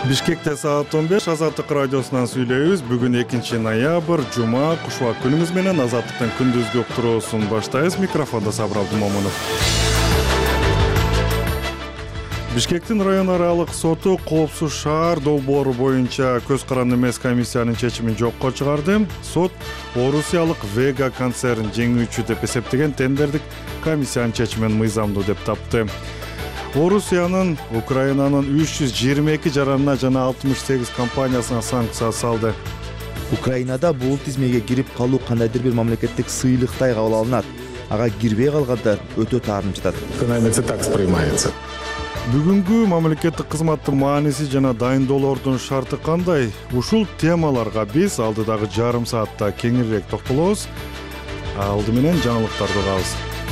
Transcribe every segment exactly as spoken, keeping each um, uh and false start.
Бишкекте саат он беш Азаттык радиосунан сүйлөйбүз. Бүгүн экинчи ноябрь, жума, кушубак күнүңүз менен Азаттыктын күндүзгү уктуруусун баштайбыз. Микрофондо Сабыр Абдумомунов. Бишкектин район аралык соту Коопсуз шаар долбоору боюнча көз каранды эмес комиссиянын чечимин жокко чыгарды. Сот Орусиялык Вега концерн жеңүүчү деп эсептеген тендердик комиссиянын чечимин мыйзамдуу деп тапты. Орусиянын Украинанын үч жүз жыйырма эки жаранына жана алтымыш сегиз компаниясына санкция салды. Украинада бул тизмеге кирип калуу кандайдыр бир мамлекеттик сыйлыктай кабыл алынат. Ага кирбей калгандар өтө таарынып жатат. Бүгүнкү мамлекеттик кызматтын мааниси жана дайындоолордун шарты кандай? Ушул темаларга биз алдыдагы жарым саатта кеңирээк токтолобуз. Алды менен жаңылыктарды угабыз.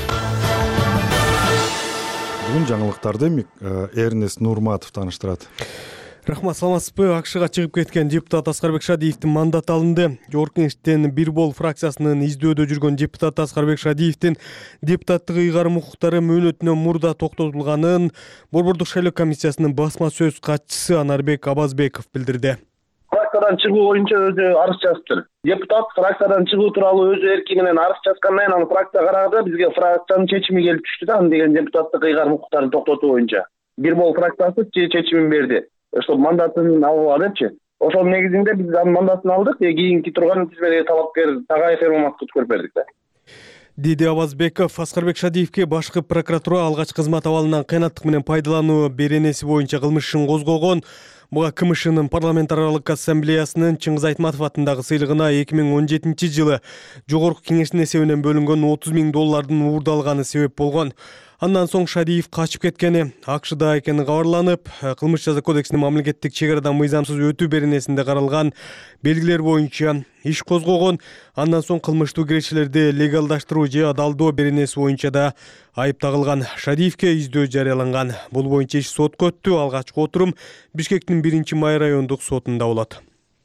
Бүгүн жаңылыктарды Эрнест Нурматов таныштырат. Рахмат, саламатсызбы? АКШга чыгып кеткен депутат Аскарбек Шадиевдин мандаты алынды. Жогорку Кеңештин бир бол фракциясынын издөөдө жүргөн депутат Аскарбек Шадиевдин депутаттык ыйгарым укуктары мөөнөтүнөн мурда токтотулганын Борбордук шайлоо комиссиясынын басма сөз катчысы Анарбек Абазбеков билдирди. Фракциядан чыгуу боюнча өзү арыз жазыптыр. Депутат фракциядан чыгуу тууралуу өзү эрки менен арыз жазгандан кийин аны фракция карады, бизге фракциянын чечими келип түштү да, аны деген депутаттык ыйгарым укуктарын токтотуу боюнча. Бир бол фракциясы чечимин берди. Ошо мандатын алгыла депчи. Ошол негизинде биз анын мандатын алдык, кийинки турган тизмедеги талапкер Тагай Фермаматовду өткөрүп бердик да. Диди Абазбеков Аскарбек Шадиевке башкы прокуратура алгач кызмат абалынан кыянаттык менен пайдалануу беренеси боюнча кылмыш ишин козгогон. Буга КМШнын парламент аралык ассамблеясынын Чыңгыз Айтматов атындагы сыйлыгына эки миң он жетинчи жылы Жогорку Кеңештин эсебинен бөлүнгөн отуз миң доллардын уурдалганы себеп болгон. Андан соң Шадиев качып кеткени, АКШда экени кабарланып, кылмыш жаза кодексинин мамлекеттик чек арадан мыйзамсыз өтүү беренесинде каралган белгилер боюнча иш козгогон. Андан соң кылмыштуу кирешелерди легалдаштыруу же адалдоо беренеси боюнча да айып тагылган. Шадиевке издөө жарыяланган. Бул боюнча иш сотко өттү. Алгачкы отурум Бишкектин биринчи май райондук сотунда болот.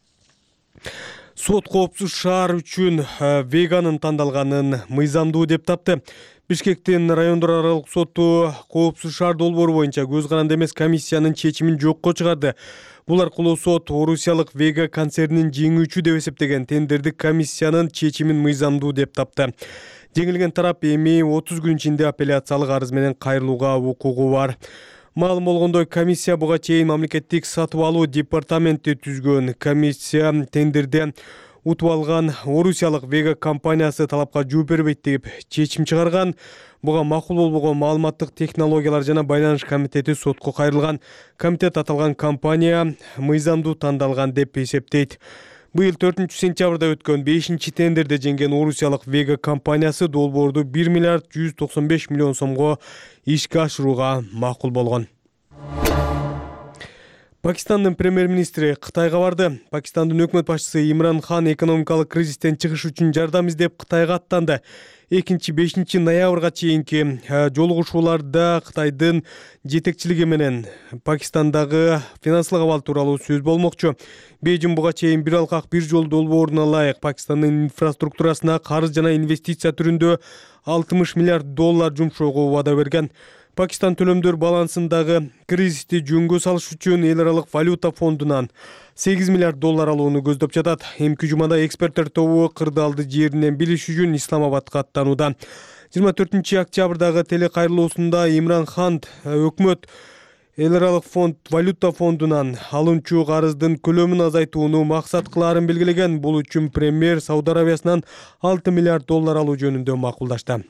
Сот Коопсуз шаар үчүн Веганын тандалганын мыйзамдуу деп тапты. Бишкектин райондор аралык соту Коопсуз шаар долбоору боюнча көз каранды эмес комиссиянын чечимин жокко чыгарды. Бул аркылуу сот Орусиялык Вега концернин жеңүүчү деп эсептеген тендердик комиссиянын чечимин мыйзамдуу деп тапты. Жеңилген тарап эми отуз күн ичинде апелляциялык арыз менен кайрылууга укугу бар. Маалым болгондой, комиссия буга чейин мамлекеттик сатып алуу департаменти түзгөн. Комиссия тендерде утуп алган Орусиялык Вега компаниясы талапка жооп бербейт деп чечим чыгарган. Буга макул болбогон маалыматтык технологиялар жана байланыш комитети сотко кайрылган. Комитет аталган компания мыйзамдуу тандалган деп эсептейт. Быйыл төртүнчү сентябрда өткөн бешинчи тендерде жеңген Орусиялык Вега компаниясы долбоорду бир миллиард жүз токсон беш миллион сомго ишке ашырууга макул болгон. Пакистандын премьер-министри Кытайга барды. Пакистандын өкмөт башчысы Имран Хан экономикалык кризистен чыгыш үчүн жардам издеп Кытайга аттанды. экинчи бешинчи ноябрга чейинки жолугушууларда Кытайдын жетекчилиги менен Пакистандагы финансылык абал тууралуу сөз болмокчу. Бейжин буга чейин бир алкак бир жол долбооруна ылайык Пакистандын инфраструктурасына карыз жана инвестиция түрүндө алтымыш миллиард доллар жумшоого убада берген. Пакистан төлөмдөр балансындагы кризисти жөнгө салыш үчүн эл аралык валюта фондунан сегиз миллиард доллар алууну көздөп жатат. Эмки жумада эксперттер тобу кырдаалды жеринен билиш үчүн Исламабадка аттанууда. жыйырма төртүнчү октябрдагы телекайрылуусунда Имран Хан өкмөт эл аралык фонд валюта фондунан алынчу карыздын көлөмүн азайтууну максат кылаарын белгилеген. Бул үчүн премьер Сауд Арабиясынан алты миллиард доллар алуу жөнүндө макулдашты.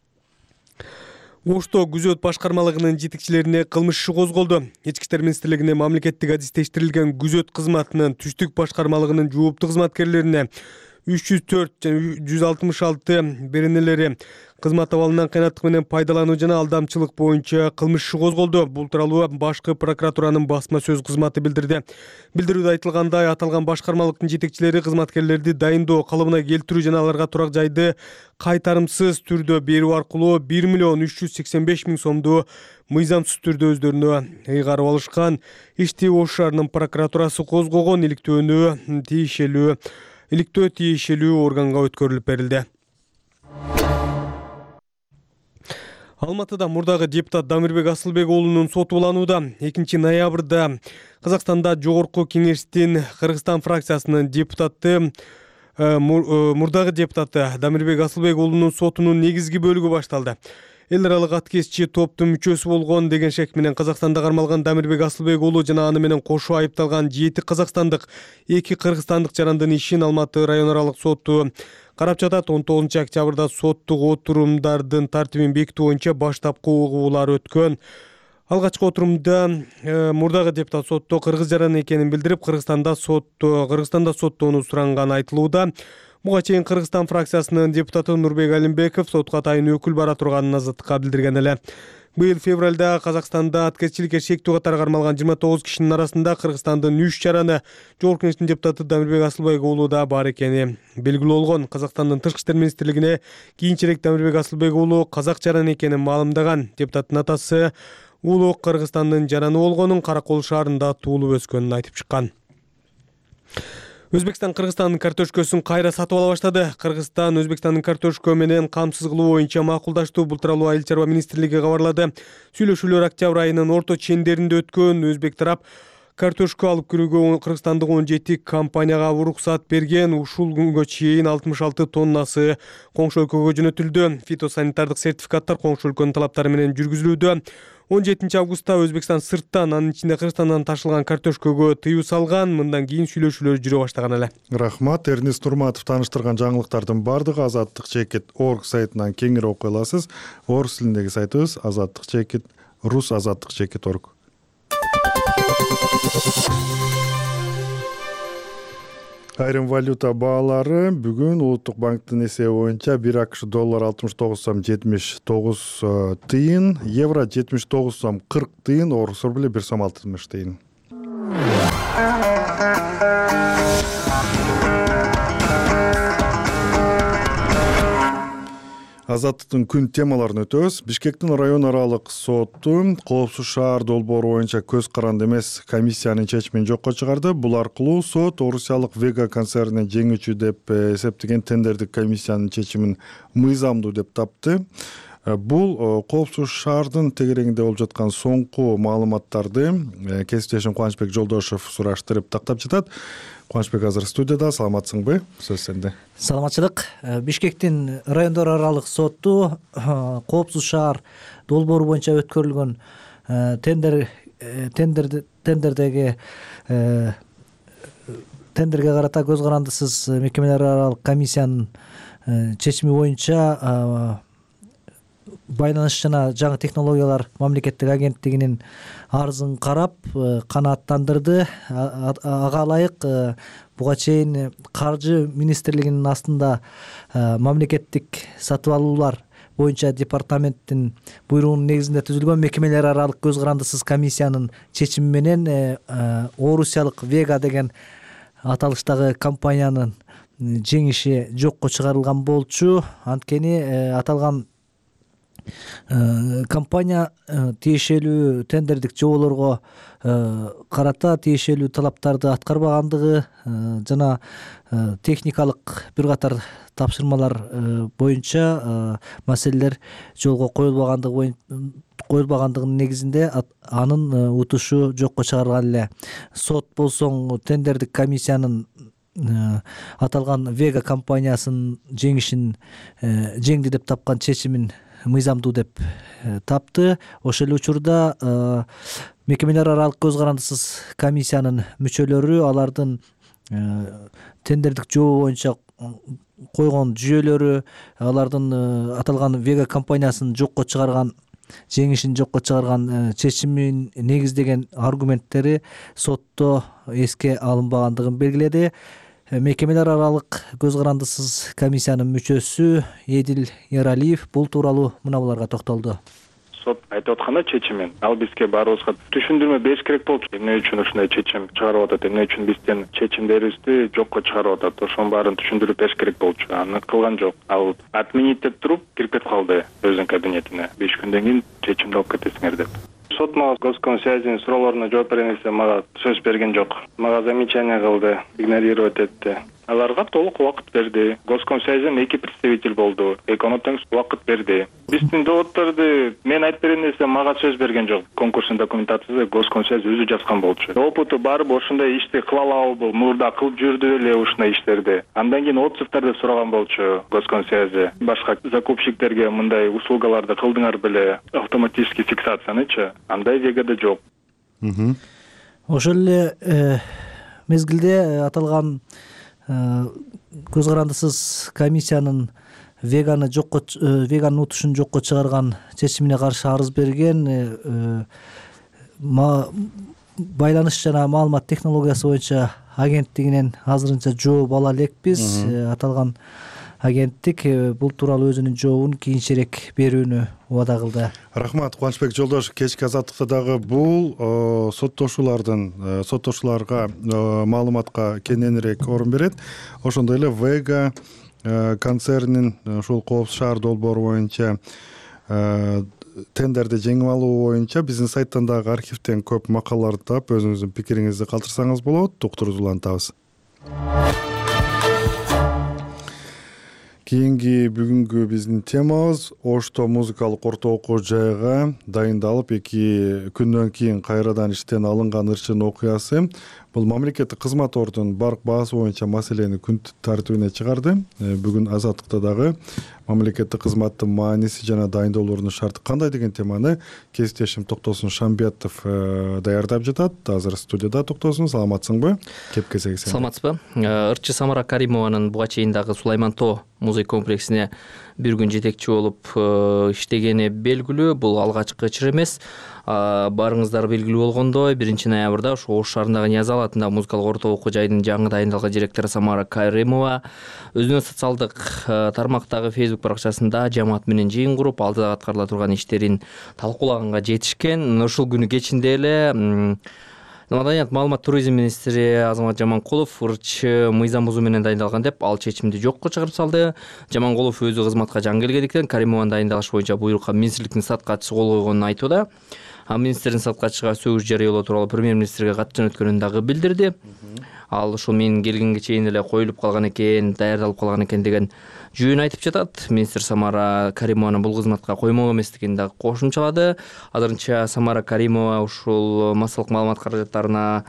Ошто күзөт башкармалыгынын жетекчилерине кылмыш иши козголду. Ички иштер министрлигине мамлекеттик адистештирилген күзөт кызматынын түштүк башкармалыгынын жооптуу кызматкерлерине үч жүз төрт жана жүз алтымыш алты беренелери кызмат абалынан кыянаттык менен пайдалануу жана алдамчылык боюнча кылмыш иши козголду. Бул тууралуу башкы прокуратуранын басма сөз кызматы билдирди. Билдирүүдө айтылгандай, аталган башкармалыктын жетекчилери кызматкерлерди дайындоо, калыбына келтирүү жана аларга турак жайды кайтарымсыз түрдө берүү аркылуу бир миллион үч жүз сексен беш миң сомду мыйзамсыз түрдө өздөрүнө ыйгарып алышкан. Ишти Ош шаарынын прокуратурасы козгогон. Иликтөөнү тиешелүү иликтөө тиешелүү органга өткөрүлүп берилди. Алматыда мурдагы депутат Дамирбек Асылбек уулунун соту уланууда. экинчи ноябрда Казакстанда жогорку кеңештин Кыргызстан фракциясынын депутаты мурдагы депутаты Дамирбек Асылбек уулунун сотунун негизги бөлүгү башталды. Эл аралык аткезчи топтун мүчөсү болгон деген шек менен Казакстанда кармалган Дамирбек Асылбек уулу жана аны менен кошо айыпталган жети казакстандык, эки кыргызстандык жарандын ишин Алматы район аралык соту карап жатат. он тогузунчу октябрда соттук отурумдардын тартибин бекитүү боюнча баштапкы угуулар өткөн. Алгачкы отурумда мурдагы депутат сотто кыргыз жаран экенин билдирип, Кыргызстанда сотто Кыргызстанда соттоону суранганы айтылууда. Буга чейин Кыргызстан фракциясынын депутаты Нурбек Алимбеков сотко атайын өкүл бара турганын азаттыкка билдирген эле. Быйыл февралда Казакстанда аткезчиликке шектүү катары кармалган жыйырма тогуз кишинин арасында Кыргызстандын үч жараны жогорку кеңештин депутаты Дамирбек Асылбек уулу да бар экени белгилүү болгон. Казакстандын тышкы иштер министрлигине кийинчерээк Дамирбек Асылбек уулу казак жараны экенин маалымдаган. Депутаттын атасы уулу Кыргызстандын жараны болгонун Каракол шаарында туулуп өскөнүн айтып чыккан. Өзбекстан Кыргызстандын картошкөсүн кайра сатып ала баштады. Кыргызстан Өзбекстандын картошкө менен камсыз кылуу боюнча макулдаштуу. Бул тууралуу Айыл чарба министрлиги кабарлады. Сүйлөшүүлөр октябрь айынын орто чендеринде өткөн. Өзбек тарап картошка алып кирүүгө кыргызстандык он жети компанияга уруксат берген. Ушул күнгө чейин алтымыш алты тоннасы коңшу өлкөгө жөнөтүлдү. Фитосанитардык сертификаттар коңшу өлкөнүн талаптары менен жүргүзүлүүдө. он жетинчи августта Өзбекстан сырттан, анын ичинде Кыргызстандан ташылган картошкөгө тыюу салган. Мындан кийин сүйлөшүүлөр жүрө баштаган эле. Рахмат. Эрнест Турматов тааныштырган жаңылыктардын бардыгы азаттык чекит точка орг сайтынан кеңири окуй аласыз. Орус тилиндеги сайтыбыз азаттык чекит рус азаттык чекит точка орг. Айрым валюта баалары бүгүн Улуттук банктын эсеби боюнча бир акш доллар алтымыш тогуз сом жетимиш тогуз тыйын, евро жетимиш тогуз сом кырк тыйын, орус рубли бир сом алтымыш тыйын. Азаттыктын күн темаларын өтөбүз. Бишкектин район аралык соту коопсуз шаар долбоору боюнча көз каранды эмес комиссиянын чечимин жокко чыгарды. Бул аркылуу сот орусиялык Вега концерни жеңүүчү деп эсептеген тендердик комиссиянын чечимин мыйзамдуу деп тапты. Бул коопсуз шаардын тегерегинде болуп жаткан соңку маалыматтарды кесиптешим Кубанычбек Жолдошов сураштырып тактап жатат. Кубанычбек азыр студияда. Саламатсыңбы? Сөз сенде. Саламатчылык. Бишкектин райондор аралык соту коопсуз шаар долбоору боюнча өткөрүлгөн тендер тендер тендердеги тендерге карата көз карандысыз мекемелер аралык комиссиянын чечими боюнча байланыш жана жаңы технологиялар мамлекеттик агенттигинин арызын карап канааттандырды. Ага ылайык буга чейин каржы министрлигинин астында мамлекеттик сатып алуулар боюнча департаменттин буйругунун негизинде түзүлгөн мекемелер аралык көз карандысыз комиссиянын чечими менен орусиялык Вега деген аталыштагы компаниянын жеңиши жокко чыгарылган болчу. Анткени аталган компания тиешелүү тендердик жоболорго карата тиешелүү талаптарды аткарбагандыгы жана техникалык бир катар тапшырмалар боюнча маселелер жолго коюлбагандыгы коюлбагандыгынын негизинде анын утушу жокко чыгарылган эле. Сот болсоң тендердик комиссиянын аталган Вега компаниясынын жеңишин жеңди деп тапкан чечимин мыйзамдуу деп тапты. Ошол эле учурда мекемелер аралык көз карандысыз комиссиянын мүчөлөрү алардын тендердик жобо боюнча койгон жүйөлөрү, алардын аталган Вега компаниясынын жокко чыгарган жеңишин жокко чыгарган чечимин негиздеген аргументтери сотто эске алынбагандыгын белгиледи. Мекемелер аралык көз карандысыз комиссиянын мүчөсү Эдил Яралиев бул тууралуу мына буларга токтолду. Сот айтып атканда чечимин ал бизге баарыбызга түшүндүрмө бериш керек болчу. Эмне үчүн ушундай чечим чыгарып атат, эмне үчүн бизден чечимдерибизди жокко чыгарып атат, ошонун баарын түшүндүрүп бериш керек болчу. Аны кылган жок. Ал отменить деп туруп кирип кетип калды өзүнүн кабинетине. беш күндөн кийин чечимди алып кетесиңер деп. Сот мага Госкомсвязинин суроолоруна жооп берген кезде мага сөз берген жок. Мага замечание кылды, игнорировать этти. аларга толук убакыт берди. Госкомсвязьдан эки представитель болду. Эконо тең убакыт берди. Биздин доводдорду мен айтып берем десем мага сөз берген жок. Конкурстун документациясы Госкомсвязь өзү жазган болчу. Опыту барып ошондой ишти кыла алабы, мурда кылып жүрдү эле ушундай иштерди. Андан кийин отзывдарды сураган болчу Госкомсвязь. Башка закупщиктерге мындай услугаларды кылдыңар беле, автоматический фиксациянычы. Андай вегада жок. Ошол эле мезгилде аталган көз карандысыз комиссиянын веганы жокко веган утушун жокко чыгарган чечимине каршы арыз берген байланыш жана маалымат технологиясы боюнча агенттигинен азырынча жооп ала элекпиз. Аталган агенттик бул тууралуу өзүнүн жообун кийинчерээк берүүнү убада кылды. Рахмат, Кубанычбек Жолдошев. Кечки азаттыкта дагы бул соттошуулардын соттошууларга маалыматка кененирээк орун берет. Ошондой эле Вега концернинин ушул Коопсуз шаар долбоору боюнча тендерди жеңип алуу боюнча биздин сайттан дагы архивден көп макалаларды таап өзүңүздүн пикириңизди калтырсаңыз болот. Доктур улантабыз. Кийинки бүгүнкү биздин темабыз Ошто музыкалык орто окуу жайга дайындалып эки күндөн кийин кайрадан иштен алынган ырчын окуясы. Бул мамлекеттик кызмат органынын барк баасы боюнча маселени күн тартибине чыгарды. Бүгүн азаттыкта дагы мамлекеттик кызматтын мааниси жана дайындоолордун шарты кандай деген теманы кесиптешим Токтосун Шамбиятов даярдап жатат. Азыр студияда. Токтосун, саламатсыңбы? Кепкесеги сен. Саламатсызбы? Ырчы Самара Каримованын буга чейин дагы Сулайман Тоо музей комплексине бир күн жетекчи болуп иштегени белгилүү. Бул алгачкы ычыр эмес. Барыңыздар белгилүү болгондой, биринчи ноябрда ошо Ош шаарындагы Ниязалы атындагы музыкалык орто окуу жайдын жаңы дайындалган директору Самара Каримова өзүнүн социалдык тармактагы Facebook баракчасында жамаат менен жыйын куруп, алдыда аткарыла турган иштерин талкуулаганга жетишкен. Ушул күнү кечинде эле Маданият, маалымат, туризм министри Азамат Жаманкулов ырчы мыйзам бузуу менен дайындалган деп ал чечимди жокко чыгарып салды. Жаманкулов өзү кызматка жаңы келгендиктен Каримованы дайындалыш боюнча буйрукка министрликтин сат катчысы кол койгонун айтууда. А министрдин сат катчыга сөгүш жарыялоо тууралуу премьер-министрге кат жөнөткөнүн дагы билдирди. Ал ушул менин келгенге чейин эле коюлуп калган экен, даярдалып калган экен деген жүйүн айтып жатат. Министр Самара Каримованы бул кызматка коймок эместигин дагы кошумчалады. Азырынча Самара Каримова ушул массалык маалымат каражаттарына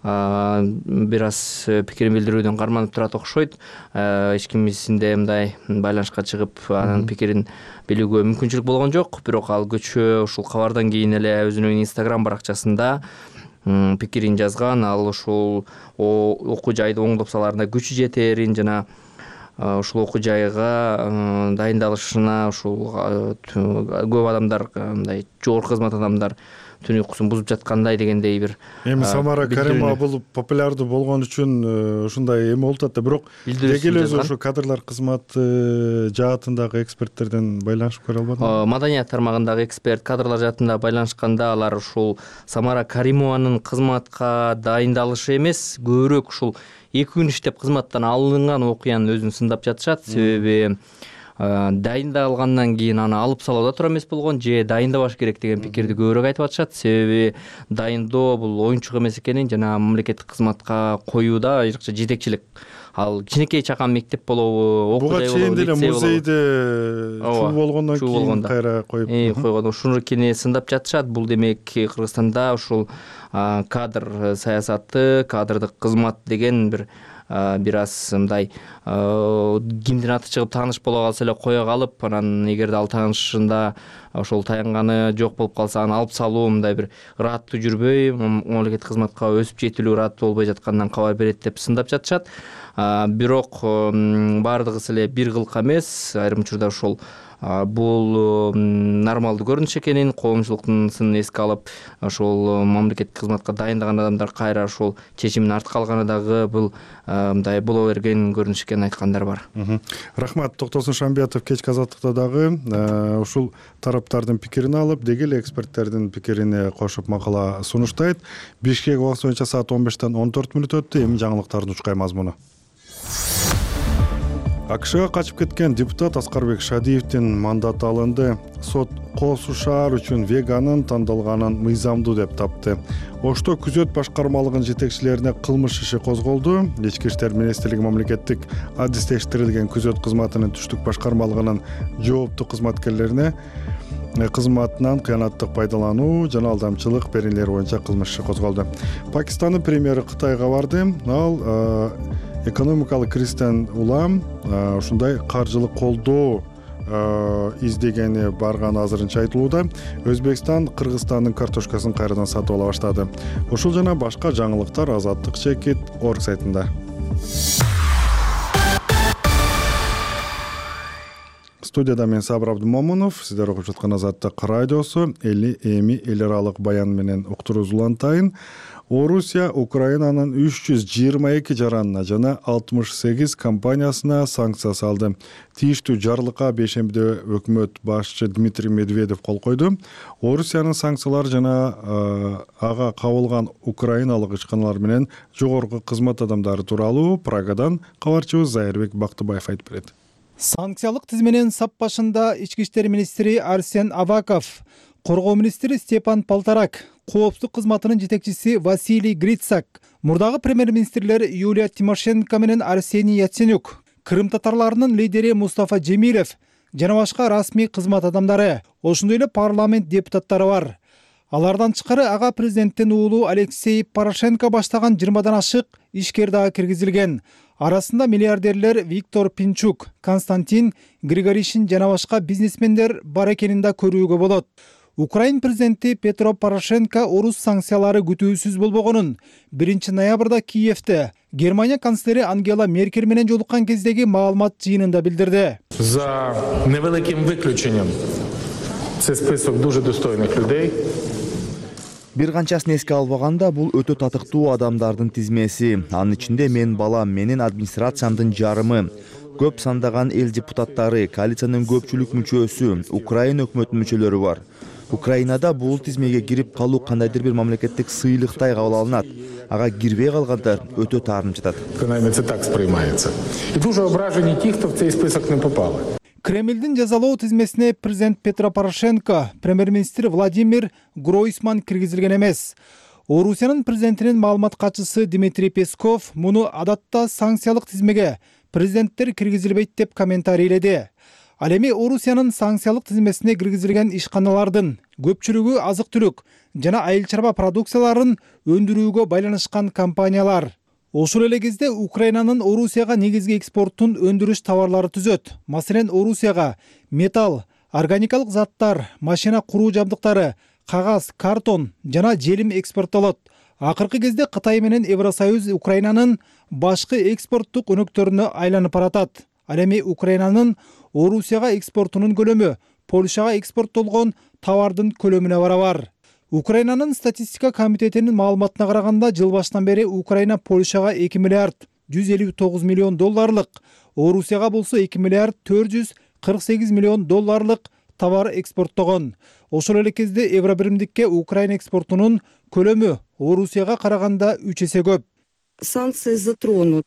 бир аз пикирин билдирүүдөн карманып турат окшойт. Эч кимисинде мындай байланышка чыгып анын пикирин билүүгө мүмкүнчүлүк болгон жок. Бирок ал көчө ушул кабардан кийин эле өзүнүн Instagram баракчасында пикирин жазган. Ал ушул окуу жайды оңдоп салаарына күчү жетерин жана ушул окуу жайга дайындалышына ушул көп адамдар мындай жогорку кызмат адамдар түн уйкусун бузуп жаткандай дегендей бир эми Самара Каримова бул популярдуу болгон үчүн ушундай эме болуп атат да, бирок деги эле өзү ушу кадрлар кызматы жаатындагы эксперттерден байланышып көрө албадыңбы? Маданият тармагындагы эксперт кадрлар жаатында байланышканда алар ушул Самара Каримованын кызматка дайындалышы эмес, көбүрөөк ушул эки күн иштеп кызматтан алынган окуянын өзүн сындап жатышат. Себеби дайындалгандан кийин аны алып салууда туура эмес болгон, же дайындабаш керек деген пикирди көбүрөөк айтып атышат. Себеби дайындоо бул оюнчук эмес экенин жана мамлекеттик кызматка коюуда айрыкча жетекчилик. Ал кичинекей чакан мектеп болобу, окуу жай болобу, лицей болобу. Буга чейин деле музейде чуу болгондон кийин кайра коюп койгон. Ушунукини сындап жатышат. Бул демек Кыргызстанда ушул кадр саясаты, кадрдык кызмат деген бир бир аз мындай кимдин аты чыгып тааныш боло калса эле кое калып, анан эгерде ал таанышында ошол таянганы жок болуп калса аны алып салуу мындай бир ыраттуу жүрбөй, мамлекеттик кызматка өсүп жетилүү ыраттуу болбой жатканынан кабар берет деп сындап жатышат. Бирок баардыгысы эле бир кылка эмес, айрым учурда ошол бул нормалдуу көрүнүш экенин, коомчулуктун сын эске алып, ошол мамлекеттик кызматка дайындаган адамдар кайра ошол чечимин артка алганы дагы бул мындай боло берген көрүнүш экенин айткандар бар. Рахмат. Токтосун Шамбиятов кечки азаттыкта дагы ушул тараптардын пикирин алып, деги эле эксперттердин пикирине кошуп макала сунуштайт. Бишкек убакыты боюнча саат он бештен он төрт мүнөт өттү. Эми жаңылыктардын учкай мазмуну. акшга качып кеткен депутат Аскарбек Шадиевдин мандаты алынды. Сот Коо Суу шаар үчүн веганын тандалганын мыйзамдуу деп тапты. Ошто күзөт башкармалыгынын жетекчилерине кылмыш иши козголду. Ички иштер министрлиги мамлекеттик адистештирилген күзөт кызматынын түштүк башкармалыгынын жооптуу кызматкерлерине кызматынан кыянаттык пайдалануу жана алдамчылык берилери боюнча кылмыш иши козголду. Пакистандын премьери Кытайга барды. Ал экономикалык кризистен улам ушундай каржылык колдоо издегени барганы азырынча айтылууда. Өзбекстан Кыргызстандын картошкасын кайрадан сатып ала баштады. Ушул жана башка жаңылыктар Азаттык чекит орг сайтында. Студияда мен Сабыр Абдумомунов, сиздер окуп жаткан Азаттык радиосу. Эли эми эл аралык баян менен уктуруусулантайын. Орусия Украинанын үч жүз жыйырма эки жаранына жана алтымыш сегиз компаниясына санкция салды. Тийиштүү жарлыкка бейшембиде өкмөт башчы Дмитрий Медведев кол койду. Орусиянын санкциялары жана ага кабылган украиналык ишканалар менен жогорку кызмат адамдары тууралуу Прагадан кабарчыбыз Зайырбек Бактыбаев айтып берет. Санкциялык тизменин сап башында ички иштер министри Арсен Аваков, коргоо министри Степан Полторак, коопсуздук кызматынын жетекчиси Василий Грицак, мурдагы премьер-министрлер Юлия Тимошенко менен Арсений Яценюк, Крым татарларынын лидери Мустафа Джемилев жана башка расмий кызмат адамдары, ошондой эле парламент депутаттары бар. Алардан тышкары ага президенттин уулу Алексей Порошенко баштаган жыйырмадан ашык ишкер дагы киргизилген. Арасында миллиардерлер Виктор Пинчук, Константин Григоришин жана башка бизнесмендер бар экенин да көрүүгө болот. Украин президенти Петро Порошенко орус санкциялары күтүүсүз болбогонун биринчи ноябрда Киевте Германия канцлери Ангела Меркель менен жолуккан кездеги маалымат жыйынында билдирди. За невеликим выключением це список дуже достойных людей. Бир канчасын эске албаганда бул өтө татыктуу адамдардын тизмеси. Анын ичинде мен балам, менин администрациямдын жарымы, көп сандаган эл депутаттары, коалициянын көпчүлүк мүчөсү, Украина өкмөтүнүн мүчөлөрү бар. Украинада бул тизмеге кирип калуу кандайдыр бир мамлекеттик сыйлыктай кабыл алынат. Ага кирбей калгандар өтө таарынып жатат. Принаймні це так сприймається. І дуже ображені ті, хто в цей список не попали. Кремлдин жазалоо тизмесине президент Петро Порошенко, премьер-министр Владимир Гройсман киргизилген эмес. Орусиянын президентинин маалымат катчысы Дмитрий Песков муну адатта санкциялык тизмеге президенттер киргизилбейт деп комментарийледи. Ал эми Орусиянын санкциялык тизмесине киргизилген ишканалардын көпчүлүгү азык-түлүк жана айыл чарба продукцияларын өндүрүүгө байланышкан компаниялар. Ошол эле кезде Украинанын Орусияга негизги экспортун өндүрүш товарлары түзөт. Маселен, Орусияга металл, органикалык заттар, машина куруу жабдыктары, кагаз, картон жана желим экспорттолот. Акыркы кезде Кытай менен Евросоюз Украинанын башкы экспорттук өнөктөрүнө айланып баратат. Ал эми Украинанын Орусияга экспортунун көлөмү Польшага экспорттолгон товардын көлөмүнө барабар. Украинанын статистика комитетинин маалыматына караганда, жыл башынан бери Украина Польшага эки миллиард жүз элүү тогуз миллион долларлык, Орусияга болсо эки миллиард төрт жүз кырк сегиз миллион долларлык товар экспорттогон. Ошол эле кезде Евробиримдикке Украина экспортунун көлөмү Орусияга караганда үч эсе көп. Санкции затронут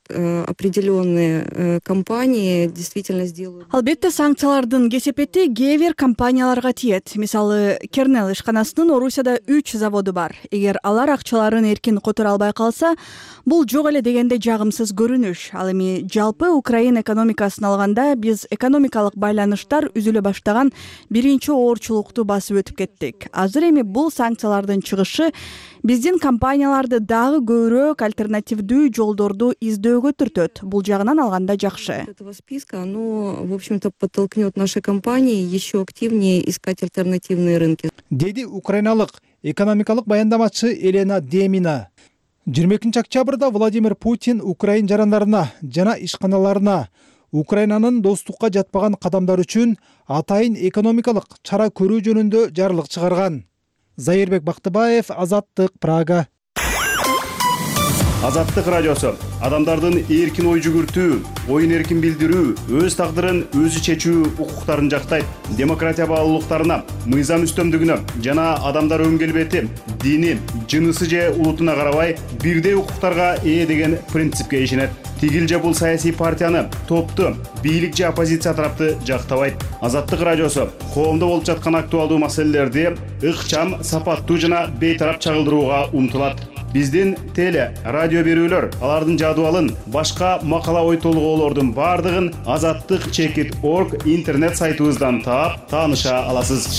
определенные компании, действительно сделают. Албетте санкциялардын кесепети кээ бир компанияларга тиет. Мисалы, Кернел ишканасынын Орусияда үч заводу бар. Эгер алар акчаларын эркин которо албай калса, бул жок эле дегенде жагымсыз көрүнүш. Ал эми жалпы Украина экономикасын алганда биз экономикалык байланыштар үзүлө баштаган биринчи оорчулукту басып өтүп кеттик. Азыр эми бул санкциялардын чыгышы биздин компанияларды дагы көбүрөөк альтернативдүү жолдорду издөөгө түртөт. Бул жагынан алганда жакшы. Этого списка, оно, в общем-то, подтолкнет наши компании еще активнее искать альтернативные рынки. Деди украиналык экономикалык баяндамачы Елена Демина. жыйырма экинчи октябрда Владимир Путин Украин жарандарына жана ишканаларына Украинанын достукка жатпаган кадамдар үчүн атайын экономикалык чара көрүү жөнүндө жарлык чыгарган. Зайырбек Бактыбаев, Азаттык, Прага. Азаттык радиосу адамдардын эркин ой жүгүртүү, оюн эркин билдирүү, өз тагдырын өзү чечүү укуктарын жактайт. Демократия баалуулуктарына, мыйзам үстөмдүгүнө жана адамдар өн келбети, дини, жынысы же улутуна карабай бирдей укуктарга ээ деген принципке ишенет. Тигил же бул саясий партияны, топту, бийлик же оппозиция тарапты жактабайт. Азаттык радиосу коомдо болуп жаткан актуалдуу маселелерди ыкчам, сапаттуу жана бейтарап чагылдырууга умтулат. Биздин теле, радио берүүлөр, алардын жадыбалын, башка макала ой толгоолордун бардыгын азаттык чекит орг интернет сайтыбыздан таап, тааныша аласыз.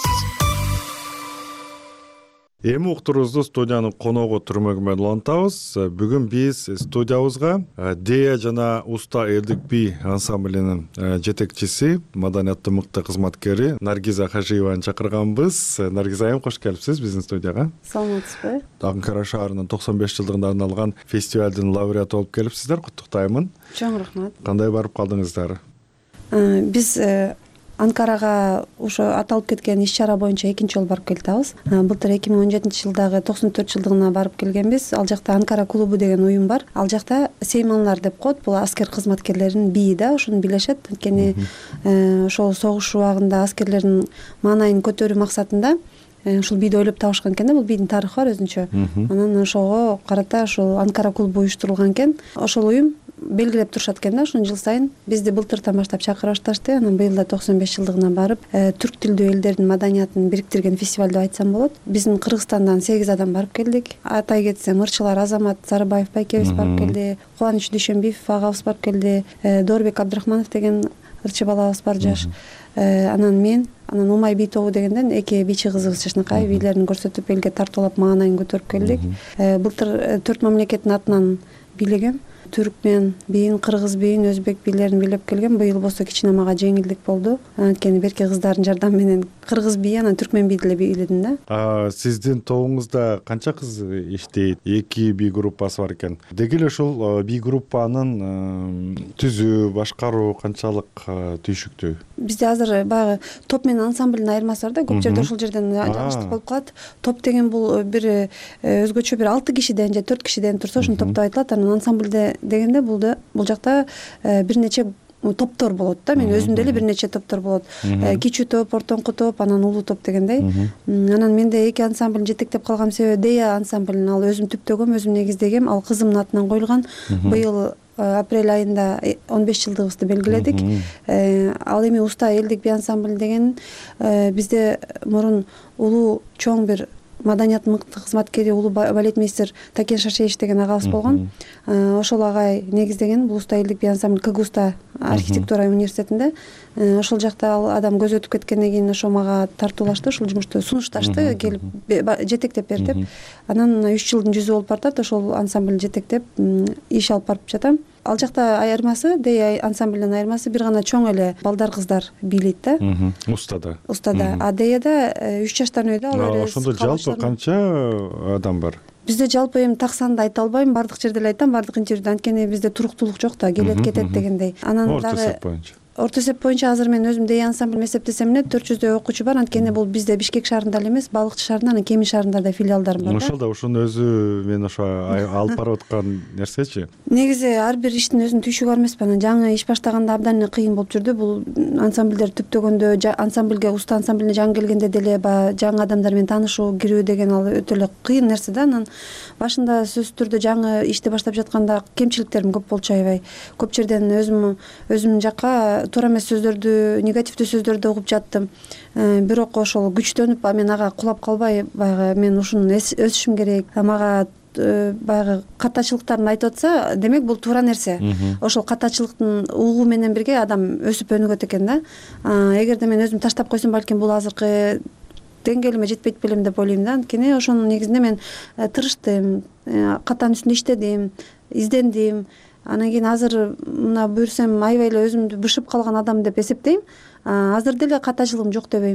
Эми уктуруубузду студиянын коногу Түрмөгү менен улантабыз. Бүгүн биз студиябызга Дея жана Уста элдик би ансамблинин жетекчиси, маданияттын мыкты кызматкери Наргиза Хажиеваны чакырганбыз. Наргиза айым, кош келипсиз биздин студияга. Саламатсызбы? Анкара шаарынын токсон беш жылдыгына арналган фестивалдын лауреаты болуп келипсиздер. Куттуктаймын. Чоң рахмат. Кандай барып калдыңыздар? Биз Анкарага ошо аталып кеткен иш-чара боюнча экинчи жолу барып келатабыз. Былтыр эки миң он жетинчи жылдагы токсон төрт жылдыгына барып келгенбиз. Ал жакта Анкара клубу деген уюм бар. Ал жакта сейманлар деп коет. Бул аскер кызматкерлеринин бийи да, ошону билешет. Анткени ошол согуш убагында аскерлердин маанайын көтөрүү максатында ушул бийди ойлоп табышкан экен да. Бул бийдин тарыхы бар өзүнчө. Анан ошого карата ошол Анкара клубу уюштурулган экен. Ошол уюм белгилеп турушат экен да, ошону жыл сайын бизди былтыртан баштап чакыра башташты. Анан быйыл да токсон беш жылдыгына барып, түрк тилдүү элдердин маданиятын бириктирген фестиваль деп айтсам болот. Биздин Кыргызстандан сегиз адам барып келдик. Атай кетсем, ырчылар Азамат Сарыбаев байкебиз барып келди, Кубаныч Дүйшөнбиев агабыз барып келди, Доорбек Абдрахманов деген ырчы балабыз бар жаш. Анан мен, анан Умай бий тобу дегенден эки бийчи кызыбыз жашынакай бийлерин көрсөтүп, элге тартуулап маанайын көтөрүп келдик. Былтыр төрт мамлекеттин атынан бийлегем. Түркмен бийин, кыргыз бийин, өзбек бийлерин бийлеп келгем. Быйыл болсо кичине мага жеңилдик болду. Анткени берки кыздардын жардамы менен кыргыз бийи, анан түркмен бийди эле бийледим да. Сиздин тобуңузда канча кыз иштейт? Эки бий группасы бар экен. Деги эле ушул бий группанын түзүү, башкаруу канчалык түйшүктүү? Бизде азыр баягы топ менен ансамблдын айырмасы бар да. Көп жерде ошол жерден жагыштык болуп калат. Топ деген бул бир өзгөчө бир алты кишиден же төрт кишиден турса ошону топ деп айтылат. Анан ансамблде дегенде бул да бул жакта бир нече топтор болот да. Мен өзүмдө эле бир нече топтор болот. Кичүү топ, ортоңку топ, анан улуу топ дегендей. Анан менде эки ансамбль жетектеп калган себеби Дея ансамблин ал өзүм түптөгөм, өзүм негиздегем. Ал кызымдын атынан коюлган. Быйыл апрель айында он беш жылдыгыбызды белгиледик. Ал эми Уста элдик би ансамбль деген бизде мурун улуу чоң бир маданияттын мыкты кызматкери, улуу балетмейстер Такен Шашевич деген агабыз болгон. Ошол агай негиздеген бул Уста элдик би ансамбль КГУста архитектура университетинде. Ошол жакта ал адам көз өтүп кеткенден кийин ошо мага тартуулашты, ушул жумушту сунушташты, келип жетектеп бер деп. Анан үч жылдын жүзү болуп бартат, ошол ансамбль жетектеп иш алып барып жатам. Ал жакта айырмасы, Дея ансамблдын айырмасы бир гана чоң эле балдар кыздар бийлейт да. Устада. Устада. А Деяда үч жаштан өйдө ал эле. Ошондо жалпы канча адам бар? Бизде жалпы эми так санды айта албайм, бардык жерде эле айтам, бардык интервьюда. Анткени бизде туруктуулук жок да, келет кетет дегендей. Анан дагы орто эсеп боюнча азыр мен өзүм Дея ансамбль эсептесем эле төрт жүздөй окуучу бар. Анткени бул бизде Бишкек шаарында эле эмес, Балыкчы шаарында, анан Кеми шаарында да филиалдарым бар да. Ошол да ушунун өзү мен ошо алып барып аткан нерсечи. Негизи ар бир иштин өзүнүн түйшүгү бар эмеспи? Анан жаңы иш баштаганда абдан эле кыйын болуп жүрдү. Бул ансамблдер түптөгөндө, ансамблге, Уста ансамблине жаңы келгенде деле баягы жаңы адамдар менен таанышуу, кирүү деген ал өтө эле кыйын нерсе да. Анан башында сөзсүз түрдө жаңы ишти баштап жатканда кемчиликтерим көп болчу аябай. Көп жерден өзүм өзүмдүн жакка туура эмес сөздөрдү, негативдүү сөздөрдү угуп жаттым. Бирок ошол күчтөнүп, мен ага кулап калбай, баягы мен ушуну өсүшүм керек, мага баягы катачылыктарын айтып атса, демек бул туура нерсе. Ошол катачылыктын угуу менен бирге адам өсүп өнүгөт экен да. Эгерде мен өзүм таштап койсом, балким бул азыркы деңгээлиме жетпейт белем деп ойлойм да. Анткени ошонун негизинде мен тырыштым, катанын үстүндө иштедим, издендим. Анан кийин азыр мына буюрсам аябай эле өзүмдү бышып калган адам деп эсептейм. Азыр деле катачылыгым жок дебейм.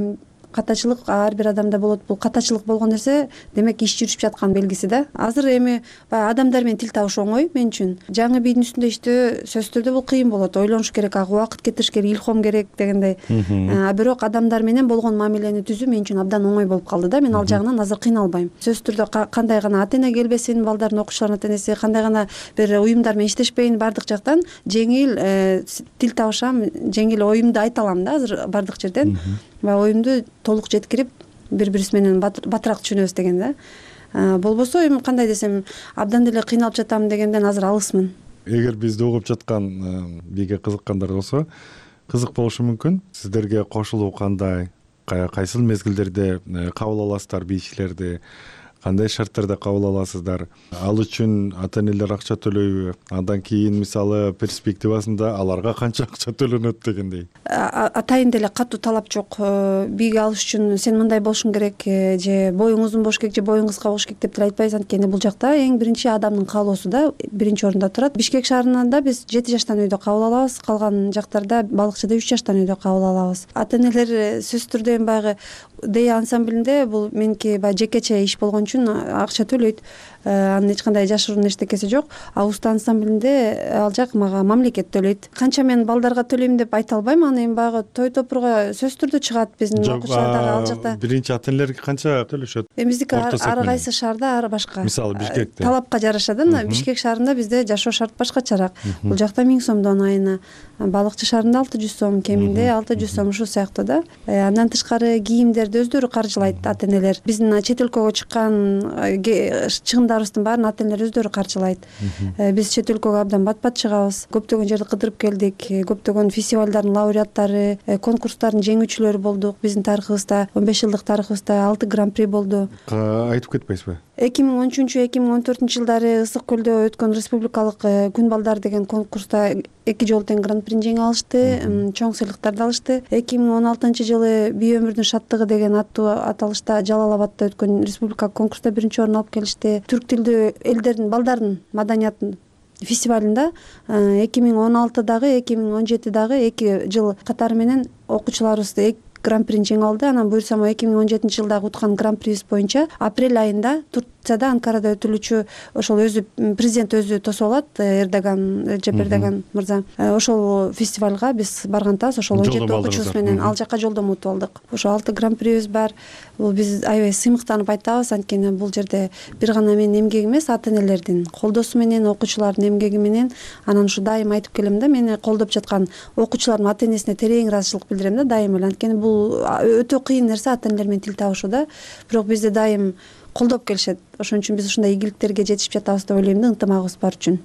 катачылык ар бир адамда болот. Бул катачылык болгон нерсе демек иш жүрүшүп жаткан белгиси да. Азыр эми баягы адамдар менен тил табыш оңой мен үчүн. Жаңы бийдин үстүндө иштөө сөзсүз түрдө бул кыйын болот. Ойлонуш керек, ага убакыт кетириш керек, илхом керек дегендей. А бирок адамдар менен болгон мамилени түзүү мен үчүн абдан оңой болуп калды да. Мен ал жагынан азыр кыйналбайм. Сөзсүз түрдө кандай гана ата эне келбесин, балдардын окуучулардын ата энеси, кандай гана бир уюмдар менен иштешпейин, бардык жактан жеңил тил табышам, жеңил оюмду айта алам да азыр бардык жерден. Баягы оюмду толук жеткирип, бири-бирибиз менен батыраак түшүнөбүз деген да. Болбосо эми кандай десем, абдан деле кыйналып жатам дегенден азыр алысмын. Эгер бизди угуп жаткан биге кызыккандар болсо, кызык болушу мүмкүн. Сиздерге кошулуу кандай, кайсыл мезгилдерде кабыл аласыздар бийчилерди, кандай шарттарда кабыл аласыздар? Ал үчүн ата энелер акча төлөйбү? Андан кийин мисалы перспективасында аларга канча акча төлөнөт дегендей. Атайын деле катуу талап жок. Бийге алыш үчүн сен мындай болушуң керек, же боюң узун болуш керек, же боюң кыска болуш керек деп деле айтпайбыз. Анткени бул жакта эң биринчи адамдын каалоосу да биринчи орунда турат. Бишкек шаарында биз жети жаштан үйдө кабыл алабыз, калган жактарда Балыкчыда үч жаштан үйдө кабыл алабыз. Ата энелер сөзсүз түрдө эми баягы Дея ансамблинде бул меники баягы жекече иш болгон үчүн акча төлөйт. Анын эч кандай жашыруун эчтекеси жок. А уста ансамблинде ал жак мага мамлекет төлөйт. Канча мен балдарга төлөйм деп айта албайм. Аны эми баягы той топурга сөзсүз түрдө чыгат биздин окуучулар дагы ал жакта. Биринчи ата энелерге канча төлөшөт? Эми биздики ар кайсы шаарда ар башка. Мисалы Бишкекте. Талапка жараша да. Бишкек шаарында бизде жашоо шарт башкачараак. Бул жакта миң сомдон айына. Балыкчы шаарында алты жүз сом, кеминде алты жүз сом ушул сыяктуу да. Андан тышкары кийимдерди өздөрү каржылайт ата энелер. Биздин чет өлкөгө чыккан чыгымдарыбыздын баарын ата энелер өздөрү каржылайт. Биз чет өлкөгө абдан бат-бат чыгабыз. Көптөгөн жерди кыдырып келдик. Көптөгөн фестивалдардын лауреаттары, конкурстардын жеңүүчүлөрү болдук. Биздин тарыхыбызда он беш жылдык тарыхыбызда алты гран-при болду. Айтып кетпейсизби? эки миң он үчүнчү эки миң он төртүнчү жылдары Ысык көлдө өткөн республикалык күн балдар деген конкурста эки жолу тең гран-прини жеңип алышты, чоң сыйлыктарды алышты. эки миң он алтынчы жылы бий өмүрдүн шаттыгы деген аттуу аталышта Жалал Абадта өткөн республикалык конкурста биринчи орун алып келишти. Түрк тилдүү элдердин балдардын маданиятын фестивалында эки миң он алтыдагы эки миң он жетидагы эки жыл катары менен окуучуларыбыз гран-прини жеңип алды. Анан буюрсам эки миң он жетинчи жылдагы уткан гран-прибиз боюнча апрель айында Турцияда, Анкарада өтүлүүчү ошол өзү президент өзү тосуп алат, Эрдоган, Реджеп Эрдоган мырза. Ошол фестивалга биз баргантабыз, ошол он жети окуучубуз менен ал жака жолдомо утуп алдык. Ошо алты гран-прибиз бар. Бул биз аябай сыймыктанып айтабыз, анткени бул жерде бир гана менин эмгегим эмес, ата энелердин колдоосу менен, окуучулардын эмгеги менен. Анан ушу дайым айтып келем да, мени колдоп жаткан окуучулардын ата энесине терең ыраазычылык билдирем да дайым эле. Анткени бул өтө кыйын нерсе ата энелер менен тил табышуу да. Бирок бизди дайым колдоп келишет. Ошон үчүн биз ушундай ийгиликтерге жетишип жатабыз деп ойлойм да, ынтымагыбыз бар үчүн.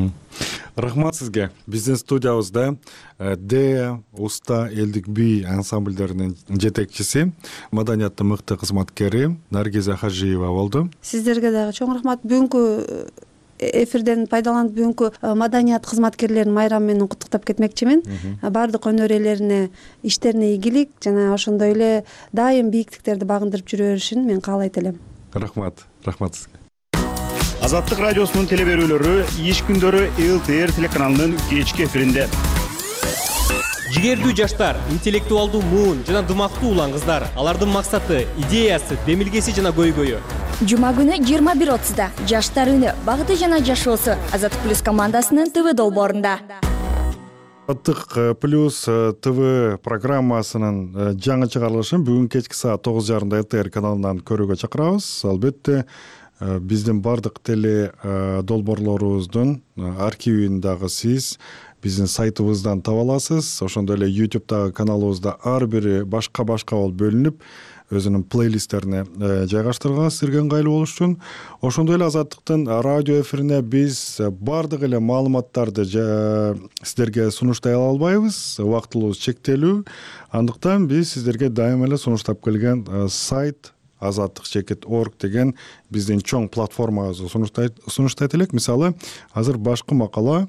Рахмат сизге. Биздин студиябызда Дея уста элдик бий ансамбльдеринин жетекчиси, маданияттын мыкты кызматкери Наргиза Хажиева болду. Сиздерге дагы чоң рахмат. Бүгүнкү эфирден пайдаланып бүгүнкү маданият кызматкерлерин майрамы менен куттуктап кетмекчимин. Бардык өнөр ээлерине иштерине ийгилик жана ошондой эле дайым бийиктиктерди багындырып жүрө беришин мен каалайт элем. Рахмат, рахмат сизге. Азаттык радиосунун теле берүүлөрү иш күндөрү эл тэ эр телеканалынын кечки эфиринде. Жигердүү жаштар, интеллектуалдуу муун жана дымактуу улан кыздар. Алардын максаты, идеясы, демилгеси жана көйгөйү. Жума күнү жыйырма бир отузда жаштар үнү, багыты жана жашоосу Азаттык плюс командасынын ТВ долбоорунда. Азаттык плюс ТВ программасынын жаңы чыгарылышын бүгүн кечки саат тогуз жарымда эл тэ эр каналынан көрүүгө чакырабыз. Албетте биздин бардык теле долбоорлорубуздун архивин дагы сиз биздин сайтыбыздан таба аласыз. Ошондой эле ютубтагы каналыбызда ар бири башка-башка болуп бөлүнүп өзүнүн плейлисттерине жайгаштырылган, сизерге ыңгайлуу болуш үчүн. Ошондой эле Азаттыктын радио эфирине биз бардык эле маалыматтарды сиздерге сунуштай албайбыз, убактылыбыз чектелүү. Андыктан биз сиздерге дайым эле сунуштап келген сайт азаттык чекит орг деген биздин чоң платформабызды сунуштайт элек. Мисалы, азыр башкы макала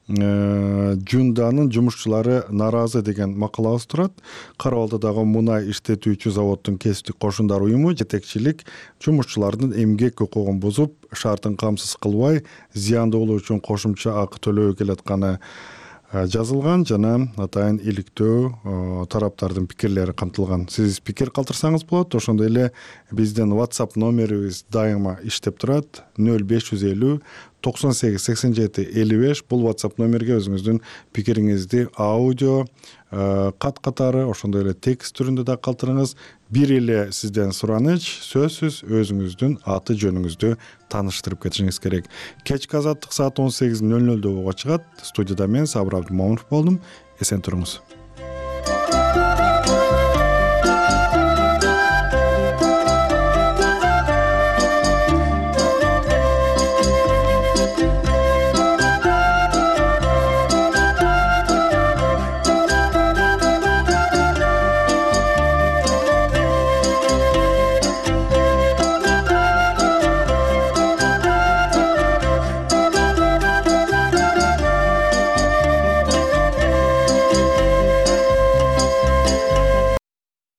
Жунданын жумушчулары нааразы деген макалабыз турат. Кара Балтадагы мунай иштетүүчү заводдун кесиптик кошундар уюму жетекчилик жумушчулардын эмгек укугун бузуп, шартын камсыз кылбай, зыяндуулук үчүн кошумча акы төлөбөй келатканы жазылган жана атайын иликтөө тараптардын пикирлери камтылган. Сиз пикир калтырсаңыз болот. Ошондой эле биздин WhatsApp номерибиз дайыма иштеп турат. нөл беш жүз элүү токсон сегиз сексен жети элүү беш. Бул WhatsApp номерге өзүңүздүн пикириңизди аудио, кат катары, ошондой эле текст түрүндө да калтырыңыз. Бир эле сизден сураныч, сөзсүз өзүңүздүн аты жөнүңүздү тааныштырып кетишиңиз керек. Кечки азаттык саат он сегиз нөл нөлдө ого чыгат. Студияда мен Сабыр Абдымомунов болдум. Эсен туруңуз.